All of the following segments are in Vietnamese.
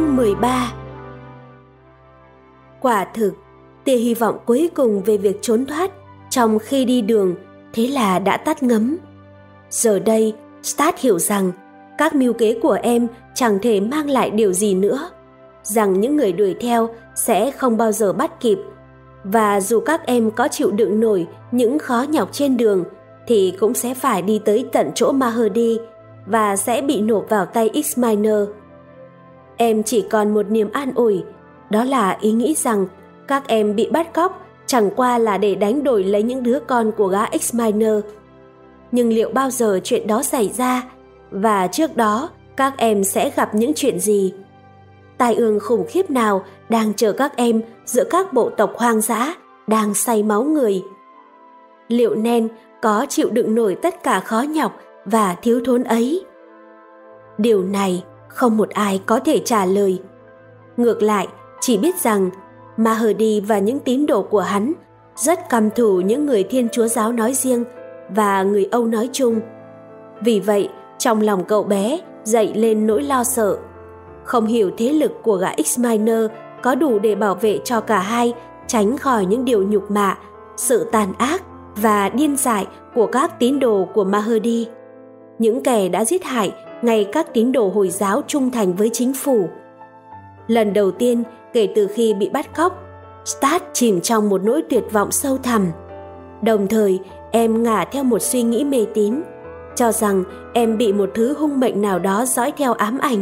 Chương 13. Quả thực, tia hy vọng cuối cùng về việc trốn thoát trong khi đi đường thế là đã tắt ngấm. Giờ đây, Stat hiểu rằng các mưu kế của em chẳng thể mang lại điều gì nữa, rằng những người đuổi theo sẽ không bao giờ bắt kịp, và dù các em có chịu đựng nổi những khó nhọc trên đường thì cũng sẽ phải đi tới tận chỗ Mahdi và sẽ bị nộp vào tay X-Miner. Em chỉ còn một niềm an ủi, đó là ý nghĩ rằng các em bị bắt cóc chẳng qua là để đánh đổi lấy những đứa con của gã X-Miner. Nhưng liệu bao giờ chuyện đó xảy ra, và trước đó các em sẽ gặp những chuyện gì? Tai ương khủng khiếp nào đang chờ các em giữa các bộ tộc hoang dã đang say máu người? Liệu Nen có chịu đựng nổi tất cả khó nhọc và thiếu thốn ấy? Điều này không một ai có thể trả lời. Ngược lại, chỉ biết rằng Mahdi và những tín đồ của hắn rất căm thù những người Thiên Chúa giáo nói riêng và người Âu nói chung. Vì vậy, trong lòng cậu bé dậy lên nỗi lo sợ. Không hiểu thế lực của gã X-Miner có đủ để bảo vệ cho cả hai tránh khỏi những điều nhục mạ, sự tàn ác và điên dại của các tín đồ của Mahdi, những kẻ đã giết hại ngay các tín đồ Hồi giáo trung thành với chính phủ. Lần đầu tiên kể từ khi bị bắt cóc, Stat chìm trong một nỗi tuyệt vọng sâu thẳm. Đồng thời, em ngả theo một suy nghĩ mê tín, cho rằng em bị một thứ hung mệnh nào đó dõi theo ám ảnh.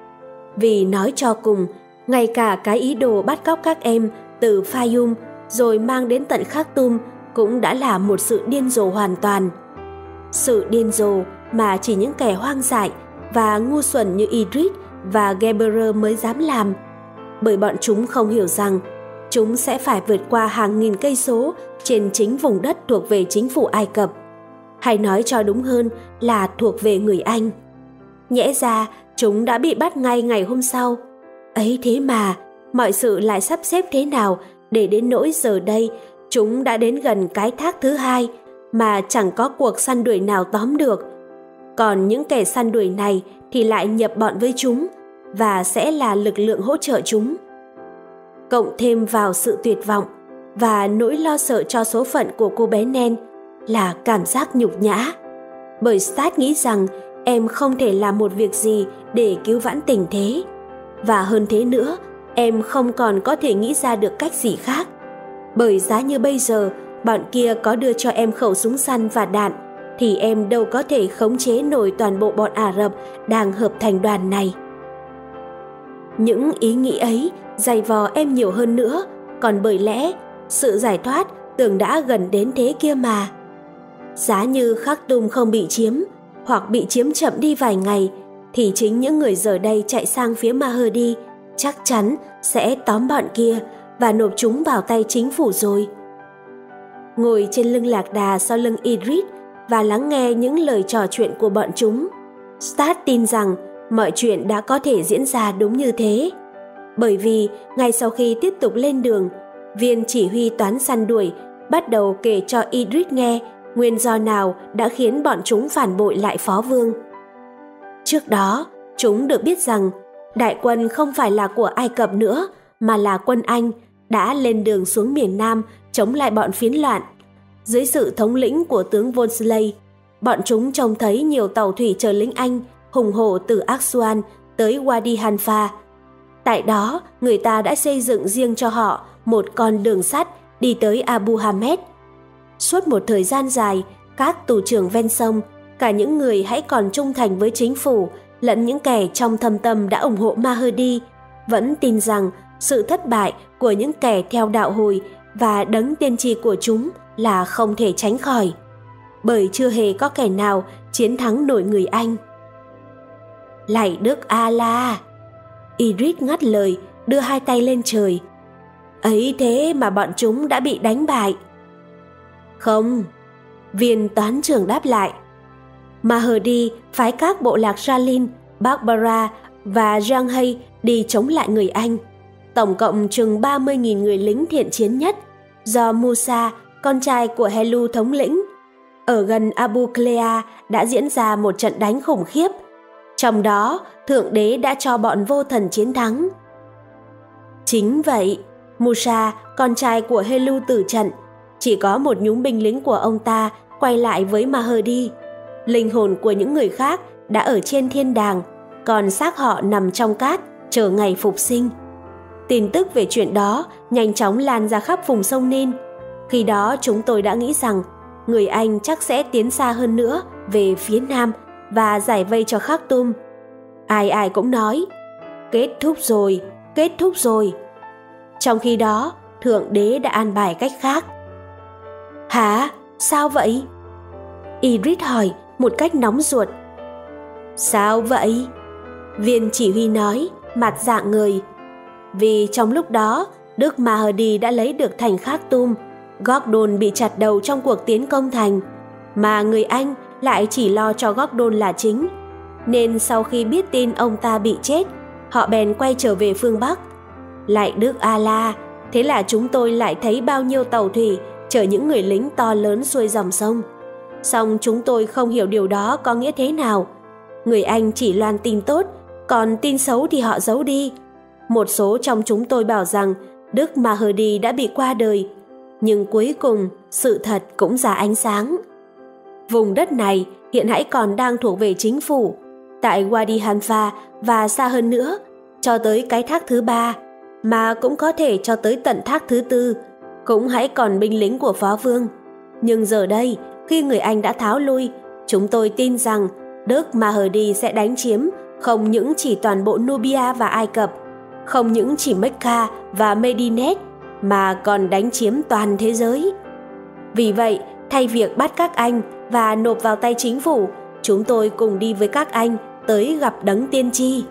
Vì nói cho cùng, ngay cả cái ý đồ bắt cóc các em từ Fayum rồi mang đến tận Khartoum cũng đã là một sự điên rồ hoàn toàn. Sự điên rồ mà chỉ những kẻ hoang dại và ngu xuẩn như Idris và Geber mới dám làm, bởi bọn chúng không hiểu rằng chúng sẽ phải vượt qua hàng nghìn cây số trên chính vùng đất thuộc về chính phủ Ai Cập, hay nói cho đúng hơn là thuộc về người Anh. Nhẽ ra chúng đã bị bắt ngay ngày hôm sau. Ấy thế mà, mọi sự lại sắp xếp thế nào để đến nỗi giờ đây chúng đã đến gần cái thác thứ hai mà chẳng có cuộc săn đuổi nào tóm được. Còn những kẻ săn đuổi này thì lại nhập bọn với chúng và sẽ là lực lượng hỗ trợ chúng. Cộng thêm vào sự tuyệt vọng và nỗi lo sợ cho số phận của cô bé Nen là cảm giác nhục nhã. Bởi Stat nghĩ rằng em không thể làm một việc gì để cứu vãn tình thế. Và hơn thế nữa, em không còn có thể nghĩ ra được cách gì khác. Bởi giá như bây giờ bọn kia có đưa cho em khẩu súng săn và đạn, thì em đâu có thể khống chế nổi toàn bộ bọn Ả Rập đang hợp thành đoàn này. Những ý nghĩ ấy dày vò em nhiều hơn nữa, còn bởi lẽ sự giải thoát tưởng đã gần đến thế kia mà. Giá như Khartoum không bị chiếm, hoặc bị chiếm chậm đi vài ngày, thì chính những người giờ đây chạy sang phía Mahdi chắc chắn sẽ tóm bọn kia và nộp chúng vào tay chính phủ rồi. Ngồi trên lưng lạc đà sau lưng Idris và lắng nghe những lời trò chuyện của bọn chúng, Stat tin rằng mọi chuyện đã có thể diễn ra đúng như thế. Bởi vì ngay sau khi tiếp tục lên đường, viên chỉ huy toán săn đuổi bắt đầu kể cho Idris nghe nguyên do nào đã khiến bọn chúng phản bội lại phó vương. Trước đó, chúng được biết rằng đại quân không phải là của Ai Cập nữa, mà là quân Anh đã lên đường xuống miền Nam chống lại bọn phiến loạn. Dưới sự thống lĩnh của tướng Wolseley, bọn chúng trông thấy nhiều tàu thủy chở lính Anh hùng hổ từ Aswan tới Wadi Halfa. Tại đó, người ta đã xây dựng riêng cho họ một con đường sắt đi tới Abu Hamed. Suốt một thời gian dài, các tù trưởng ven sông, cả những người hãy còn trung thành với chính phủ lẫn những kẻ trong thâm tâm đã ủng hộ Mahdi, vẫn tin rằng sự thất bại của những kẻ theo đạo Hồi và đấng tiên tri của chúng là không thể tránh khỏi, bởi chưa hề có kẻ nào chiến thắng nổi người Anh. Lạy Đức Allah! Idris ngắt lời, đưa hai tay lên trời. Ấy thế mà bọn chúng đã bị đánh bại. Không, viên toán trưởng đáp lại. Mahdi phái các bộ lạc Jalin, Barbara và Janhay đi chống lại người Anh. Tổng cộng chừng 30.000 người lính thiện chiến nhất, do Musa, con trai của Helu thống lĩnh. Ở gần Abu Klea đã diễn ra một trận đánh khủng khiếp. Trong đó, Thượng Đế đã cho bọn vô thần chiến thắng. Chính vậy, Musa, con trai của Helu tử trận, chỉ có một nhúm binh lính của ông ta quay lại với Mahdi. Linh hồn của những người khác đã ở trên thiên đàng, còn xác họ nằm trong cát, chờ ngày phục sinh. Tin tức về chuyện đó nhanh chóng lan ra khắp vùng sông Nin. Khi đó chúng tôi đã nghĩ rằng người Anh chắc sẽ tiến xa hơn nữa về phía nam và giải vây cho Khartoum. Ai ai cũng nói, kết thúc rồi, kết thúc rồi. Trong khi đó, Thượng Đế đã an bài cách khác. Hả? Sao vậy? Idris hỏi một cách nóng ruột. Sao vậy? Viên chỉ huy nói, mặt rạng người. Vì trong lúc đó, Đức Mahdi đã lấy được thành Khartoum, Gordon bị chặt đầu trong cuộc tiến công thành, mà người Anh lại chỉ lo cho Gordon là chính. Nên sau khi biết tin ông ta bị chết, họ bèn quay trở về phương Bắc. Lại Đức Allah, thế là chúng tôi lại thấy bao nhiêu tàu thủy chở những người lính to lớn xuôi dòng sông. Song chúng tôi không hiểu điều đó có nghĩa thế nào. Người Anh chỉ loan tin tốt, còn tin xấu thì họ giấu đi. Một số trong chúng tôi bảo rằng Đức Mahdi đã bị qua đời, nhưng cuối cùng sự thật cũng ra ánh sáng. Vùng đất này hiện hãy còn đang thuộc về chính phủ, tại Wadi Halfa và xa hơn nữa, cho tới cái thác thứ 3, mà cũng có thể cho tới tận thác thứ 4, cũng hãy còn binh lính của Phó Vương. Nhưng giờ đây, khi người Anh đã tháo lui, chúng tôi tin rằng Đức Mahdi sẽ đánh chiếm không những chỉ toàn bộ Nubia và Ai Cập, không những chỉ Mecca và Medinet, mà còn đánh chiếm toàn thế giới. Vì vậy, thay việc bắt các anh và nộp vào tay chính phủ, chúng tôi cùng đi với các anh tới gặp Đấng Tiên tri.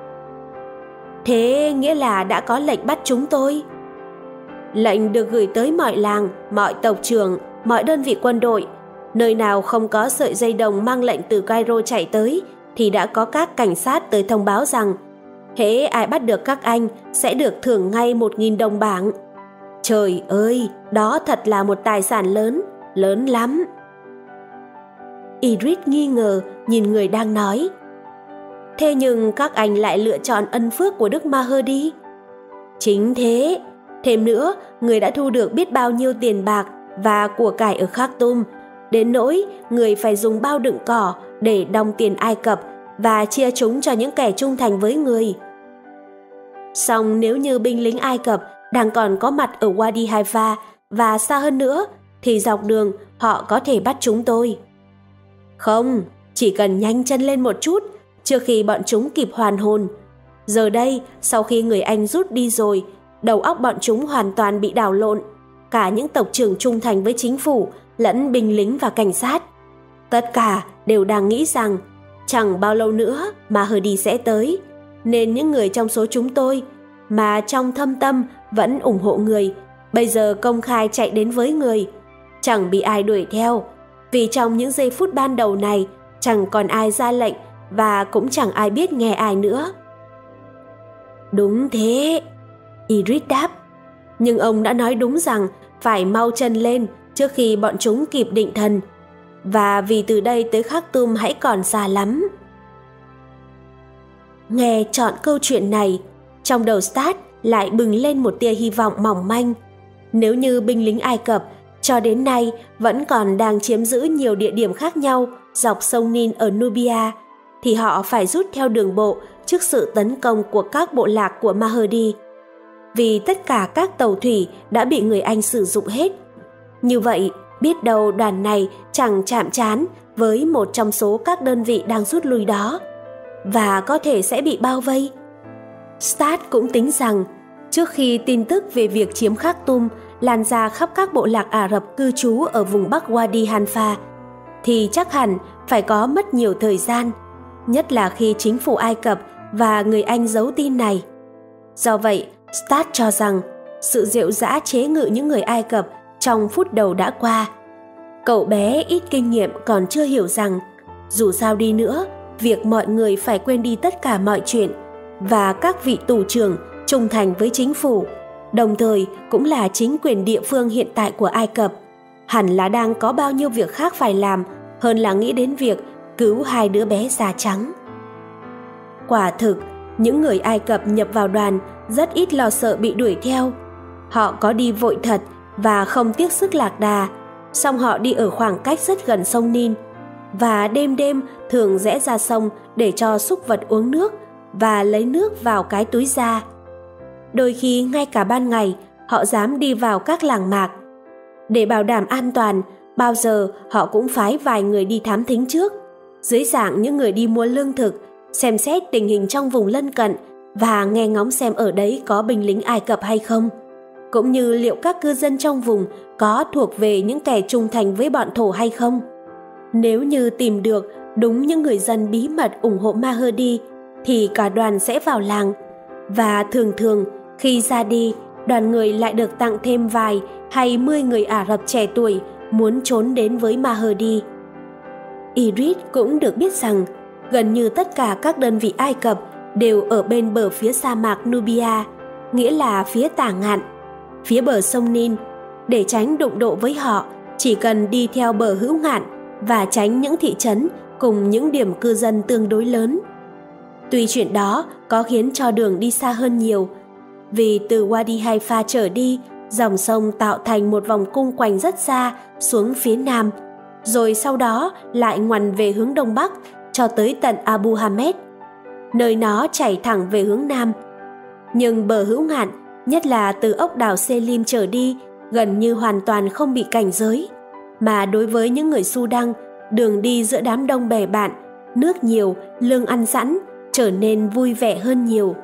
Thế nghĩa là đã có lệnh bắt chúng tôi? Lệnh được gửi tới mọi làng, mọi tộc trưởng, mọi đơn vị quân đội. Nơi nào không có sợi dây đồng mang lệnh từ Cairo chạy tới thì đã có các cảnh sát tới thông báo rằng hễ ai bắt được các anh sẽ được thưởng ngay 1.000 đồng bảng. Trời ơi, đó thật là một tài sản lớn, lớn lắm. Idris nghi ngờ nhìn người đang nói. Thế nhưng các anh lại lựa chọn ân phước của Đức Mahdi. Chính thế. Thêm nữa, người đã thu được biết bao nhiêu tiền bạc và của cải ở Khartoum, đến nỗi người phải dùng bao đựng cỏ để đong tiền Ai Cập và chia chúng cho những kẻ trung thành với người. Song nếu như binh lính Ai Cập đang còn có mặt ở Wadi Halfa và xa hơn nữa, thì dọc đường họ có thể bắt chúng tôi. Không, chỉ cần nhanh chân lên một chút trước khi bọn chúng kịp hoàn hồn. Giờ đây, sau khi người Anh rút đi rồi, đầu óc bọn chúng hoàn toàn bị đảo lộn. Cả những tộc trưởng trung thành với chính phủ, lẫn binh lính và cảnh sát. Tất cả đều đang nghĩ rằng chẳng bao lâu nữa Mahdi sẽ tới, nên những người trong số chúng tôi mà trong thâm tâm vẫn ủng hộ người, bây giờ công khai chạy đến với người, chẳng bị ai đuổi theo, vì trong những giây phút ban đầu này chẳng còn ai ra lệnh và cũng chẳng ai biết nghe ai nữa. Đúng thế, Idris đáp, nhưng ông đã nói đúng rằng phải mau chân lên trước khi bọn chúng kịp định thần, và vì từ đây tới Khartoum hãy còn xa lắm. Nghe trọn câu chuyện này, trong đầu Stat lại bừng lên một tia hy vọng mỏng manh. Nếu như binh lính Ai Cập cho đến nay vẫn còn đang chiếm giữ nhiều địa điểm khác nhau dọc sông Nin ở Nubia, thì họ phải rút theo đường bộ trước sự tấn công của các bộ lạc của Mahdi, vì tất cả các tàu thủy đã bị người Anh sử dụng hết. Như vậy, biết đâu đoàn này chẳng chạm trán với một trong số các đơn vị đang rút lui đó, và có thể sẽ bị bao vây. Stat cũng tính rằng, trước khi tin tức về việc chiếm Khartoum lan ra khắp các bộ lạc Ả Rập cư trú ở vùng Bắc Wadi Halfa, thì chắc hẳn phải có mất nhiều thời gian, nhất là khi chính phủ Ai Cập và người Anh giấu tin này. Do vậy, Stat cho rằng sự rệu rã chế ngự những người Ai Cập trong phút đầu đã qua. Cậu bé ít kinh nghiệm còn chưa hiểu rằng, dù sao đi nữa, việc mọi người phải quên đi tất cả mọi chuyện, và các vị tù trưởng trung thành với chính phủ, đồng thời cũng là chính quyền địa phương hiện tại của Ai Cập, hẳn là đang có bao nhiêu việc khác phải làm hơn là nghĩ đến việc cứu hai đứa bé da trắng. Quả thực, những người Ai Cập nhập vào đoàn rất ít lo sợ bị đuổi theo. Họ có đi vội thật và không tiếc sức lạc đà, song họ đi ở khoảng cách rất gần sông Nin, và đêm đêm thường rẽ ra sông để cho súc vật uống nước và lấy nước vào cái túi da. Đôi khi ngay cả ban ngày họ dám đi vào các làng mạc. Để bảo đảm an toàn, bao giờ họ cũng phái vài người đi thám thính trước, dưới dạng những người đi mua lương thực, xem xét tình hình trong vùng lân cận và nghe ngóng xem ở đấy có binh lính Ai Cập hay không, cũng như liệu các cư dân trong vùng có thuộc về những kẻ trung thành với bọn Thổ hay không. Nếu như tìm được đúng những người dân bí mật ủng hộ Mahdi thì cả đoàn sẽ vào làng, và thường thường khi ra đi, đoàn người lại được tặng thêm vài hay 10 người Ả Rập trẻ tuổi muốn trốn đến với Mahdi. Idris cũng được biết rằng gần như tất cả các đơn vị Ai Cập đều ở bên bờ phía sa mạc Nubia, nghĩa là phía Tả Ngạn, phía bờ sông Nin. Để tránh đụng độ với họ, chỉ cần đi theo bờ hữu ngạn và tránh những thị trấn cùng những điểm cư dân tương đối lớn. Tuy chuyện đó có khiến cho đường đi xa hơn nhiều, vì từ Wadi Haifa trở đi, dòng sông tạo thành một vòng cung quanh rất xa xuống phía nam, rồi sau đó lại ngoằn về hướng đông bắc cho tới tận Abu Hamed, nơi nó chảy thẳng về hướng nam. Nhưng bờ hữu ngạn, nhất là từ ốc đảo Selim trở đi, gần như hoàn toàn không bị cảnh giới, mà đối với những người Sudan, đường đi giữa đám đông bè bạn, nước nhiều, lương ăn sẵn, trở nên vui vẻ hơn nhiều.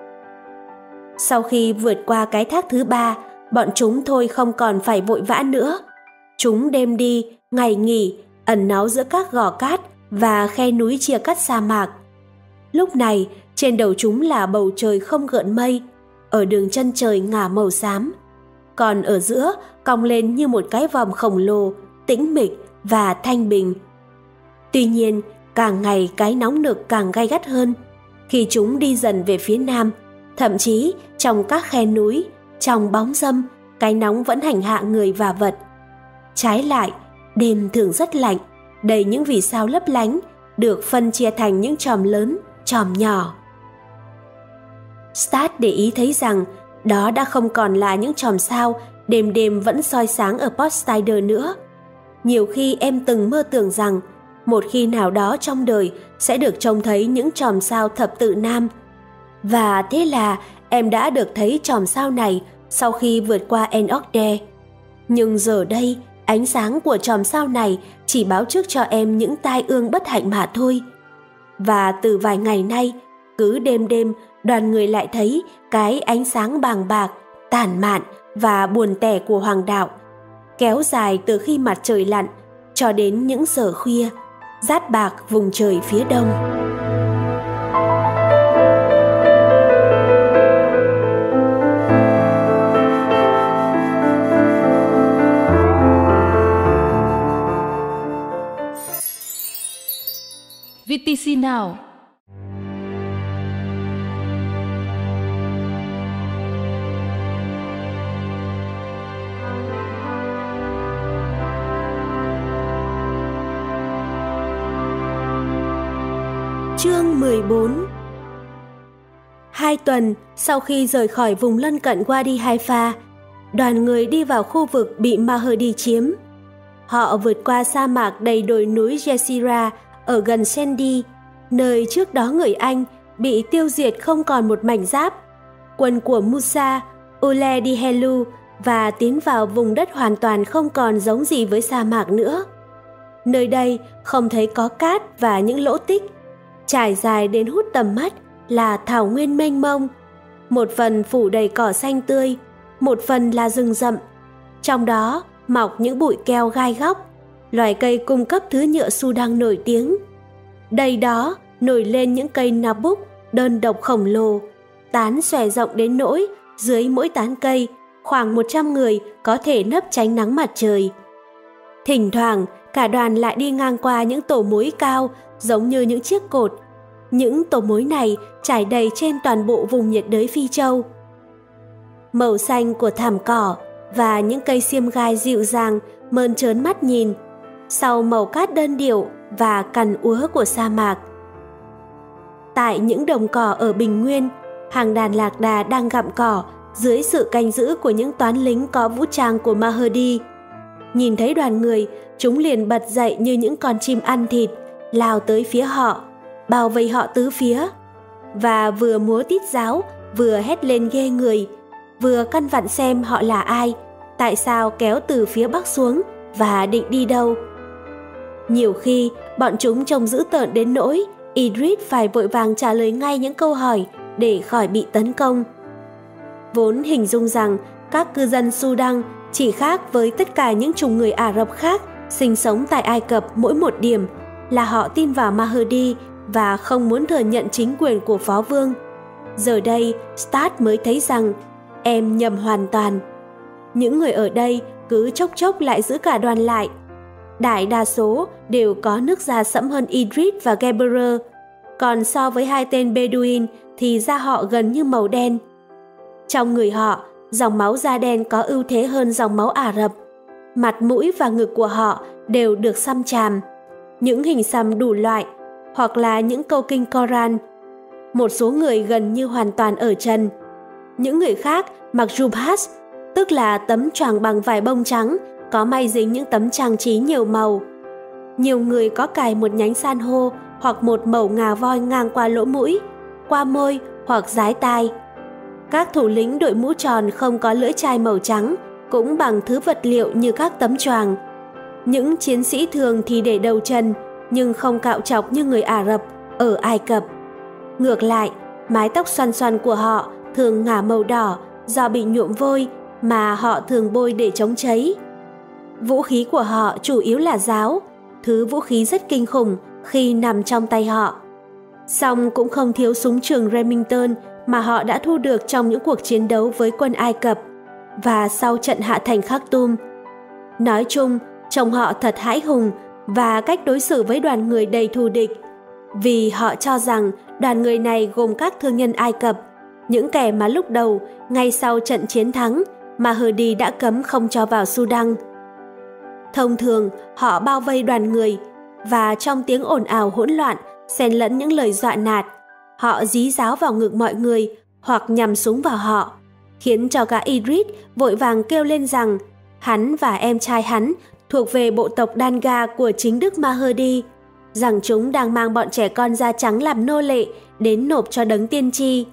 Sau khi vượt qua cái thác thứ 3, bọn chúng thôi không còn phải vội vã nữa. Chúng đêm đi, ngày nghỉ, ẩn náu giữa các gò cát và khe núi chia cắt sa mạc. Lúc này, trên đầu chúng là bầu trời không gợn mây, ở đường chân trời ngả màu xám, còn ở giữa cong lên như một cái vòm khổng lồ, tĩnh mịch và thanh bình. Tuy nhiên, càng ngày cái nóng nực càng gay gắt hơn khi chúng đi dần về phía nam. Thậm chí trong các khe núi, trong bóng râm, cái nóng vẫn hành hạ người và vật. Trái lại, đêm thường rất lạnh, đầy những vì sao lấp lánh, được phân chia thành những chòm lớn, chòm nhỏ. Stat để ý thấy rằng đó đã không còn là những chòm sao đêm đêm vẫn soi sáng ở Port Said nữa. Nhiều khi em từng mơ tưởng rằng một khi nào đó trong đời sẽ được trông thấy những chòm sao thập tự nam. Và thế là em đã được thấy chòm sao này sau khi vượt qua En-Ogde. Nhưng giờ đây, ánh sáng của chòm sao này chỉ báo trước cho em những tai ương bất hạnh mà thôi. Và từ vài ngày nay, cứ đêm đêm đoàn người lại thấy cái ánh sáng bàng bạc, tản mạn và buồn tẻ của hoàng đạo, kéo dài từ khi mặt trời lặn cho đến những giờ khuya, rát bạc vùng trời phía đông. VTC Now. Chương 14. 2 tuần sau khi rời khỏi vùng lân cận Wadi Haifa, đoàn người đi vào khu vực bị Mahdi chiếm. Họ vượt qua sa mạc đầy đồi núi Jezira ở gần Shendi, nơi trước đó người Anh bị tiêu diệt không còn một mảnh giáp. Quân của Musa, Ould Dihelu và tiến vào vùng đất hoàn toàn không còn giống gì với sa mạc nữa. Nơi đây không thấy có cát và những lỗ tích. Trải dài đến hút tầm mắt là thảo nguyên mênh mông, một phần phủ đầy cỏ xanh tươi, một phần là rừng rậm. Trong đó mọc những bụi keo gai góc, loài cây cung cấp thứ nhựa Sudan nổi tiếng. Đây đó nổi lên những cây nabuk đơn độc khổng lồ, tán xòe rộng đến nỗi dưới mỗi tán cây khoảng 100 người có thể nấp tránh nắng mặt trời. Thỉnh thoảng cả đoàn lại đi ngang qua những tổ mối cao giống như những chiếc cột. Những tổ mối này trải đầy trên toàn bộ vùng nhiệt đới Phi Châu. Màu xanh của thảm cỏ và những cây xiêm gai dịu dàng mơn trớn mắt nhìn, sau màu cát đơn điệu và cằn úa của sa mạc. tại những đồng cỏ ở Bình Nguyên, hàng đàn lạc đà đang gặm cỏ dưới sự canh giữ của những toán lính có vũ trang của Mahdi. Nhìn thấy đoàn người, chúng liền bật dậy như những con chim ăn thịt, lao tới phía họ, bao vây họ tứ phía, và vừa múa tít giáo, vừa hét lên ghê người, vừa căn vặn xem họ là ai, tại sao kéo từ phía bắc xuống và định đi đâu. Nhiều khi, bọn chúng trông dữ tợn đến nỗi Idris phải vội vàng trả lời ngay những câu hỏi để khỏi bị tấn công. Vốn hình dung rằng các cư dân Sudan chỉ khác với tất cả những chủng người Ả Rập khác sinh sống tại Ai Cập mỗi một điểm là họ tin vào Mahdi và không muốn thừa nhận chính quyền của phó vương. Giờ đây, Stat mới thấy rằng em nhầm hoàn toàn. Những người ở đây cứ chốc chốc lại giữ cả đoàn lại. Đại đa số đều có nước da sẫm hơn Idris và Geber, còn so với hai tên Bedouin thì da họ gần như màu đen. Trong người họ, dòng máu da đen có ưu thế hơn dòng máu Ả Rập. Mặt mũi và ngực của họ đều được xăm chàm, những hình xăm đủ loại, hoặc là những câu kinh Koran. Một số người gần như hoàn toàn ở trần. Những người khác mặc jubhat, tức là tấm choàng bằng vải bông trắng, có may dính những tấm trang trí nhiều màu. Nhiều người có cài một nhánh san hô hoặc một mẩu ngà voi ngang qua lỗ mũi, qua môi hoặc dái tai. Các thủ lĩnh đội mũ tròn không có lưỡi chai màu trắng, cũng bằng thứ vật liệu như các tấm choàng. Những chiến sĩ thường thì để đầu trần, nhưng không cạo chọc như người Ả Rập ở Ai Cập. Ngược lại, mái tóc xoăn xoăn của họ thường ngả màu đỏ do bị nhuộm vôi mà họ thường bôi để chống cháy. Vũ khí của họ chủ yếu là giáo, thứ vũ khí rất kinh khủng khi nằm trong tay họ. Song cũng không thiếu súng trường Remington mà họ đã thu được trong những cuộc chiến đấu với quân Ai Cập và sau trận hạ thành Khartoum. Nói chung, trông họ thật hãi hùng và cách đối xử với đoàn người đầy thù địch, vì họ cho rằng đoàn người này gồm các thương nhân Ai Cập, những kẻ mà lúc đầu, ngay sau trận chiến thắng, Mahdi đã cấm không cho vào Sudan. Thông thường, họ bao vây đoàn người, và trong tiếng ồn ào hỗn loạn, xen lẫn những lời dọa nạt, họ dí giáo vào ngực mọi người hoặc nhằm súng vào họ, khiến cho gã Idris vội vàng kêu lên rằng hắn và em trai hắn thuộc về bộ tộc Danga của chính Đức Mahdi, rằng chúng đang mang bọn trẻ con da trắng làm nô lệ đến nộp cho đấng tiên tri.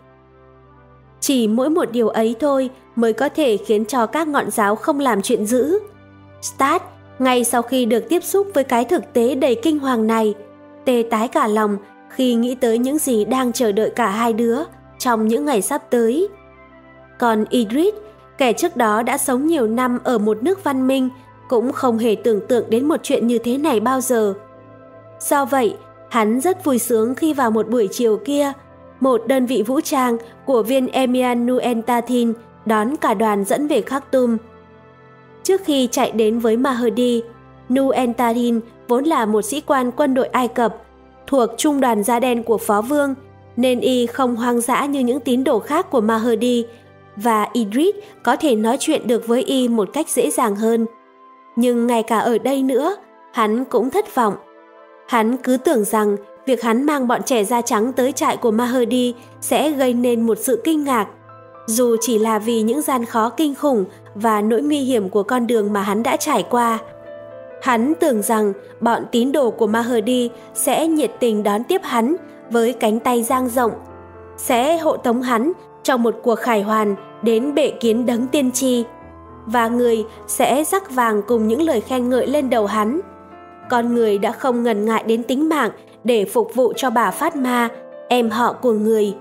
Chỉ mỗi một điều ấy thôi mới có thể khiến cho các ngọn giáo không làm chuyện dữ. Stat, ngay sau khi được tiếp xúc với cái thực tế đầy kinh hoàng này, tê tái cả lòng khi nghĩ tới những gì đang chờ đợi cả hai đứa trong những ngày sắp tới. Còn Idris, kẻ trước đó đã sống nhiều năm ở một nước văn minh, cũng không hề tưởng tượng đến một chuyện như thế này bao giờ. Do vậy, hắn rất vui sướng khi vào một buổi chiều kia, một đơn vị vũ trang của viên Emir Nuentatin đón cả đoàn dẫn về Khartoum. Trước khi chạy đến với Mahdi, Nuentatin vốn là một sĩ quan quân đội Ai Cập, thuộc trung đoàn da đen của phó vương, nên y không hoang dã như những tín đồ khác của Mahdi, và Idris có thể nói chuyện được với y một cách dễ dàng hơn. Nhưng ngay cả ở đây nữa, hắn cũng thất vọng. Hắn cứ tưởng rằng việc hắn mang bọn trẻ da trắng tới trại của Mahdi sẽ gây nên một sự kinh ngạc, dù chỉ là vì những gian khó kinh khủng và nỗi nguy hiểm của con đường mà hắn đã trải qua. Hắn tưởng rằng bọn tín đồ của Mahdi sẽ nhiệt tình đón tiếp hắn với cánh tay dang rộng, sẽ hộ tống hắn trong một cuộc khải hoàn đến bệ kiến đấng tiên tri, và người sẽ rắc vàng cùng những lời khen ngợi lên đầu hắn. Con người đã không ngần ngại đến tính mạng để phục vụ cho bà Fatma, em họ của người.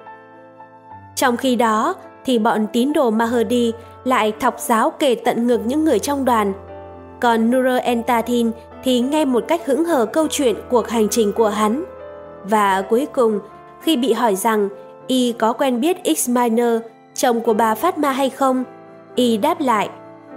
Trong khi đó thì bọn tín đồ Mahdi lại thọc giáo kề tận ngực những người trong đoàn. Còn Nur Entatin thì nghe một cách hững hờ câu chuyện cuộc hành trình của hắn. Và cuối cùng, khi bị hỏi rằng y có quen biết Ismail, chồng của bà Fatma hay không, y đáp lại: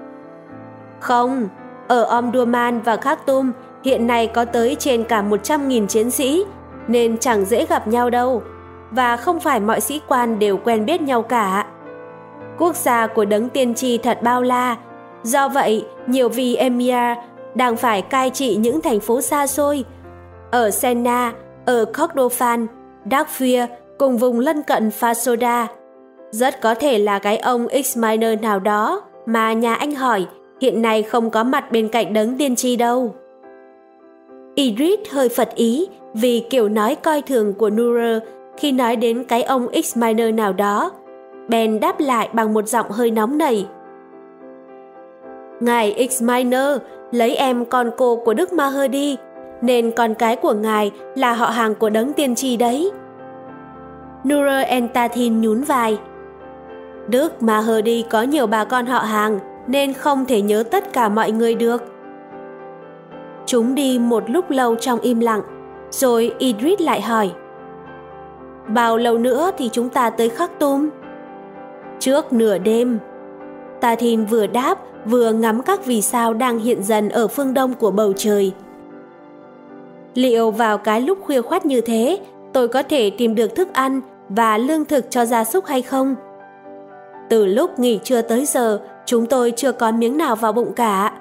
không, ở Omdurman và Khartoum hiện nay có tới trên cả 100.000 chiến sĩ, nên chẳng dễ gặp nhau đâu, và không phải mọi sĩ quan đều quen biết nhau cả. Quốc gia của đấng tiên tri thật bao la, do vậy nhiều vị emir đang phải cai trị những thành phố xa xôi, ở Senna, ở Kordofan, Darkfire cùng vùng lân cận Fasoda. Rất có thể là cái ông X-Miner nào đó mà nhà anh hỏi hiện nay không có mặt bên cạnh đấng tiên tri đâu. Idris hơi phật ý vì kiểu nói coi thường của Nurer khi nói đến cái ông X-Miner nào đó. Ben đáp lại bằng một giọng hơi nóng nảy. Ngài X-Miner lấy em con cô của Đức Mahdi, nên con cái của ngài là họ hàng của đấng tiên tri đấy. Nurer Entathin nhún vai. Đức Mahdi có nhiều bà con họ hàng nên không thể nhớ tất cả mọi người được. Chúng đi một lúc lâu trong im lặng, rồi Idris lại hỏi. Bao lâu nữa thì chúng ta tới Khartoum? Trước nửa đêm. Tathin vừa đáp vừa ngắm các vì sao đang hiện dần ở phương đông của bầu trời. Liệu vào cái lúc khuya khoắt như thế tôi có thể tìm được thức ăn và lương thực cho gia súc hay không? Từ lúc nghỉ trưa tới giờ chúng tôi chưa có miếng nào vào bụng cả.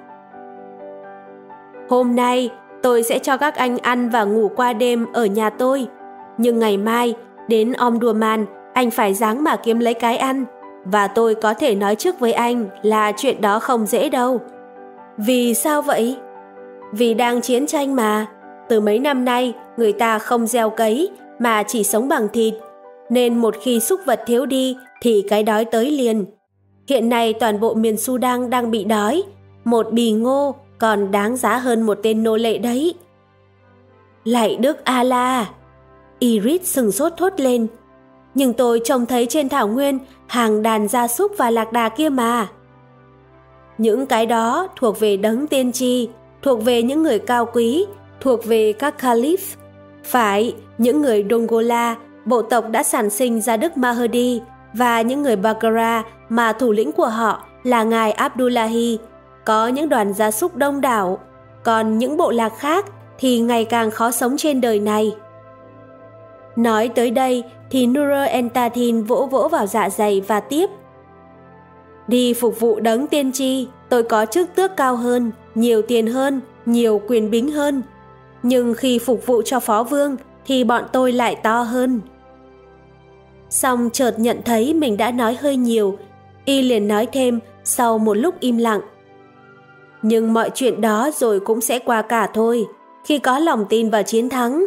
Hôm nay tôi sẽ cho các anh ăn và ngủ qua đêm ở nhà tôi, nhưng ngày mai đến Omdurman anh phải ráng mà kiếm lấy cái ăn, và tôi có thể nói trước với anh là chuyện đó không dễ đâu. Vì sao vậy? Vì đang chiến tranh mà. Từ mấy năm nay người ta không gieo cấy mà chỉ sống bằng thịt, nên một khi súc vật thiếu đi thì cái đói tới liền. Hiện nay toàn bộ miền Sudan đang bị đói, một bì ngô còn đáng giá hơn một tên nô lệ đấy. Lạy Đức Allah! Idris sừng sốt thốt lên. Nhưng tôi trông thấy trên thảo nguyên hàng đàn gia súc và lạc đà kia mà. Những cái đó thuộc về đấng tiên tri, thuộc về những người cao quý, thuộc về các caliph. Phải, những người Dongola, bộ tộc đã sản sinh ra Đức Mahdi, và những người Baggara mà thủ lĩnh của họ là ngài Abdullahi. Có những đoàn gia súc đông đảo, còn những bộ lạc khác thì ngày càng khó sống trên đời này. Nói tới đây thì Nurer Entathin vỗ vỗ vào dạ dày và tiếp. Đi phục vụ đấng tiên tri, tôi có chức tước cao hơn, nhiều tiền hơn, nhiều quyền bính hơn. Nhưng khi phục vụ cho phó vương thì bọn tôi lại to hơn. Xong chợt nhận thấy mình đã nói hơi nhiều, y liền nói thêm sau một lúc im lặng. Nhưng mọi chuyện đó rồi cũng sẽ qua cả thôi, khi có lòng tin vào chiến thắng.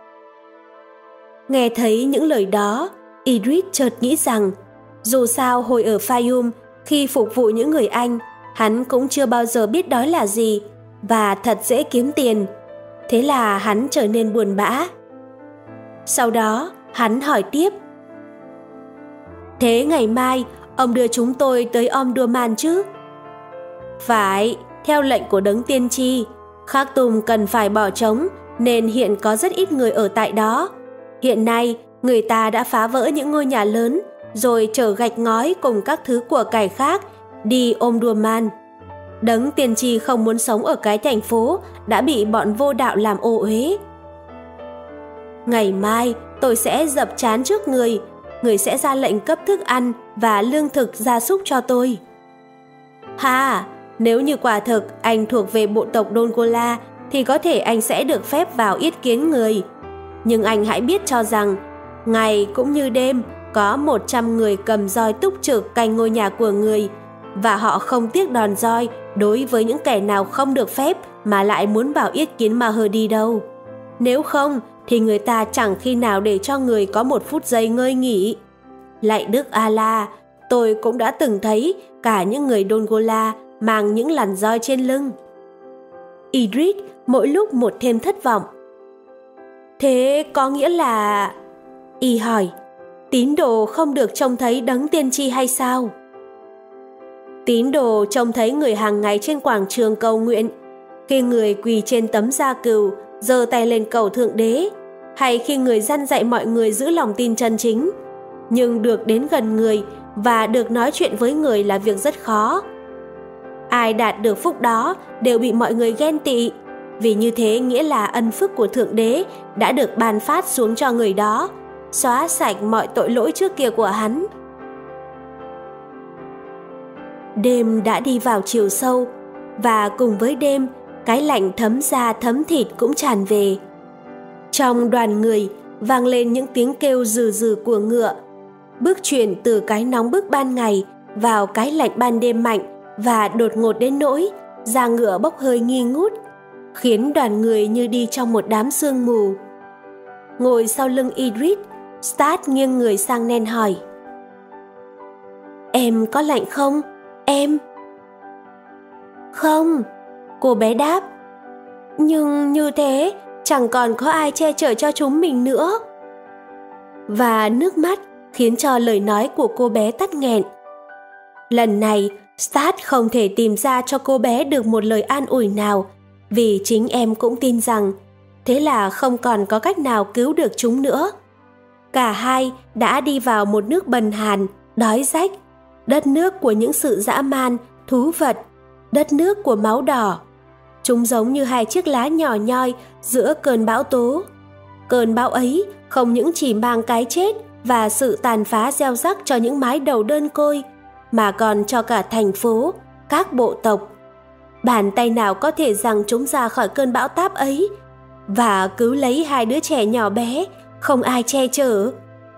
Nghe thấy những lời đó, Idris chợt nghĩ rằng, dù sao hồi ở Fayum, khi phục vụ những người Anh, hắn cũng chưa bao giờ biết đói là gì, và thật dễ kiếm tiền. Thế là hắn trở nên buồn bã. Sau đó, hắn hỏi tiếp. Thế ngày mai, ông đưa chúng tôi tới Omdurman chứ? Phải, theo lệnh của đấng tiên tri, Khartoum cần phải bỏ trống, nên hiện có rất ít người ở tại đó. Hiện nay, người ta đã phá vỡ những ngôi nhà lớn, rồi chở gạch ngói cùng các thứ của cải khác đi Omdurman. Đấng tiên tri không muốn sống ở cái thành phố đã bị bọn vô đạo làm ô uế. Ngày mai, tôi sẽ dập trán trước người, người sẽ ra lệnh cấp thức ăn và lương thực gia súc cho tôi. Ha, nếu như quả thực anh thuộc về bộ tộc Dongola thì có thể anh sẽ được phép vào yết kiến người. Nhưng anh hãy biết cho rằng, ngày cũng như đêm có 100 người cầm roi túc trực canh ngôi nhà của người, và họ không tiếc đòn roi đối với những kẻ nào không được phép mà lại muốn vào yết kiến Mahdi đâu. Nếu không thì người ta chẳng khi nào để cho người có một phút giây ngơi nghỉ. Lạy Đức Allah, tôi cũng đã từng thấy cả những người Dongola mang những làn roi trên lưng. Idris mỗi lúc một thêm thất vọng. Thế có nghĩa là... Y hỏi, tín đồ không được trông thấy đấng tiên tri hay sao? Tín đồ trông thấy người hàng ngày trên quảng trường cầu nguyện, khi người quỳ trên tấm gia cừu, giơ tay lên cầu Thượng Đế, hay khi người răn dạy mọi người giữ lòng tin chân chính. Nhưng được đến gần người và được nói chuyện với người là việc rất khó. Ai đạt được phúc đó đều bị mọi người ghen tị, vì như thế nghĩa là ân phước của Thượng Đế đã được ban phát xuống cho người đó, xóa sạch mọi tội lỗi trước kia của hắn. Đêm đã đi vào chiều sâu, và cùng với đêm, cái lạnh thấm da thấm thịt cũng tràn về. Trong đoàn người, vang lên những tiếng kêu rừ rừ của ngựa. Bước chuyển từ cái nóng bức ban ngày vào cái lạnh ban đêm mạnh và đột ngột đến nỗi da ngựa bốc hơi nghi ngút, khiến đoàn người như đi trong một đám sương mù. Ngồi sau lưng Idris, Stat nghiêng người sang Nen hỏi: "Em có lạnh không, em?" "Không," cô bé đáp. "Nhưng như thế, chẳng còn có ai che chở cho chúng mình nữa." Và nước mắt khiến cho lời nói của cô bé tắt nghẹn. Lần này, Stat không thể tìm ra cho cô bé được một lời an ủi nào, vì chính em cũng tin rằng thế là không còn có cách nào cứu được chúng nữa. Cả hai đã đi vào một nước bần hàn, đói rách, đất nước của những sự dã man, thú vật, đất nước của máu đỏ. Chúng giống như hai chiếc lá nhỏ nhoi giữa cơn bão tố. Cơn bão ấy không những chỉ mang cái chết và sự tàn phá gieo rắc cho những mái đầu đơn côi, mà còn cho cả thành phố, các bộ tộc. Bàn tay nào có thể giằng chúng ra khỏi cơn bão táp ấy và cứu lấy hai đứa trẻ nhỏ bé, không ai che chở.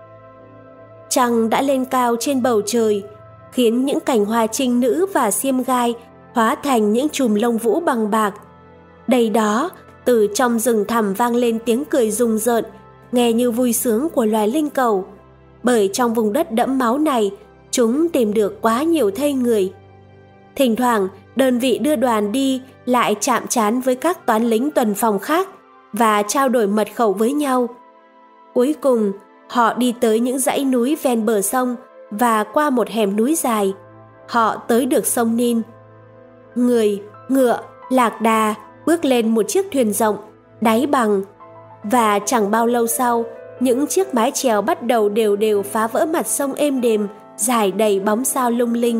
Trăng đã lên cao trên bầu trời, khiến những cành hoa trinh nữ và xiêm gai hóa thành những chùm lông vũ bằng bạc. Đây đó, từ trong rừng thẳm vang lên tiếng cười rùng rợn, nghe như vui sướng của loài linh cầu, bởi trong vùng đất đẫm máu này, chúng tìm được quá nhiều thây người. Thỉnh thoảng, đơn vị đưa đoàn đi lại chạm trán với các toán lính tuần phòng khác và trao đổi mật khẩu với nhau. Cuối cùng, họ đi tới những dãy núi ven bờ sông và qua một hẻm núi dài. Họ tới được sông Nin. Người, ngựa, lạc đà bước lên một chiếc thuyền rộng, đáy bằng. Và chẳng bao lâu sau, những chiếc mái chèo bắt đầu đều đều phá vỡ mặt sông êm đềm, dài đầy bóng sao lung linh.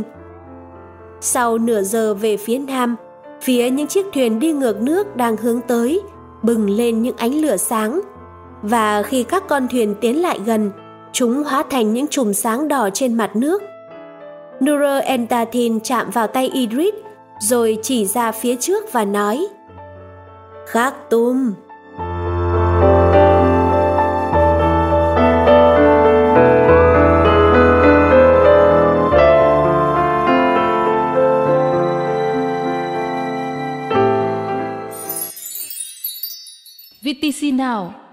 Sau nửa giờ về phía nam, phía những chiếc thuyền đi ngược nước đang hướng tới, bừng lên những ánh lửa sáng. Và khi các con thuyền tiến lại gần, chúng hóa thành những chùm sáng đỏ trên mặt nước. Nur Entatin chạm vào tay Idris, rồi chỉ ra phía trước và nói: "Khartoum." VTC Now